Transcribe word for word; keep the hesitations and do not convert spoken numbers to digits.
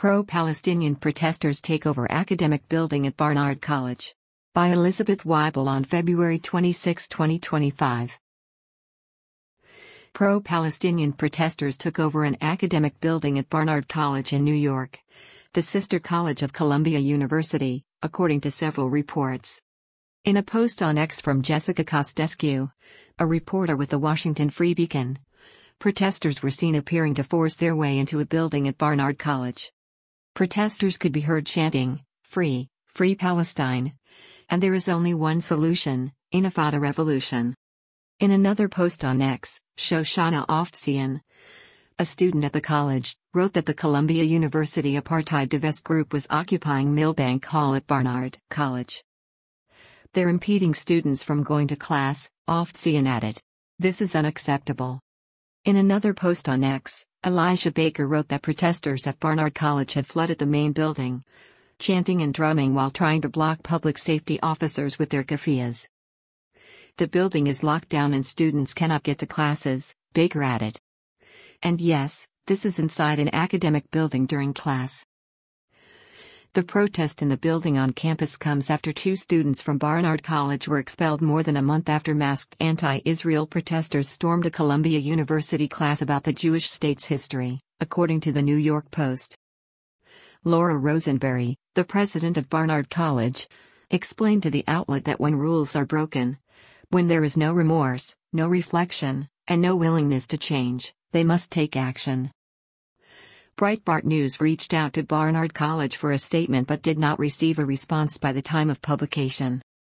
Pro-Palestinian protesters take over academic building at Barnard College. By Elizabeth Weibel on February twenty-sixth, twenty twenty-five. Pro-Palestinian protesters took over an academic building at Barnard College in New York, the sister college of Columbia University, according to several reports. In a post on X from Jessica Kostescu, a reporter with the Washington Free Beacon, protesters were seen appearing to force their way into a building at Barnard College. Protesters could be heard chanting, "Free, Free Palestine," and "There is only one solution, Intifada Revolution." In another post on X, Shoshana Oftsian, a student at the college, wrote that the Columbia University Apartheid Divest group was occupying Milbank Hall at Barnard College. "They're impeding students from going to class," Oftsian added. "This is unacceptable." In another post on X, Elijah Baker wrote that protesters at Barnard College had flooded the main building, chanting and drumming while trying to block public safety officers with their keffiyehs. "The building is locked down and students cannot get to classes," Baker added. And yes, this is inside an academic building during class. The protest in the building on campus comes after two students from Barnard College were expelled more than a month after masked anti-Israel protesters stormed a Columbia University class about the Jewish state's history, according to the New York Post. Laura Rosenberry, the president of Barnard College, explained to the outlet that when rules are broken, when there is no remorse, no reflection, and no willingness to change, they must take action. Breitbart News reached out to Barnard College for a statement but did not receive a response by the time of publication.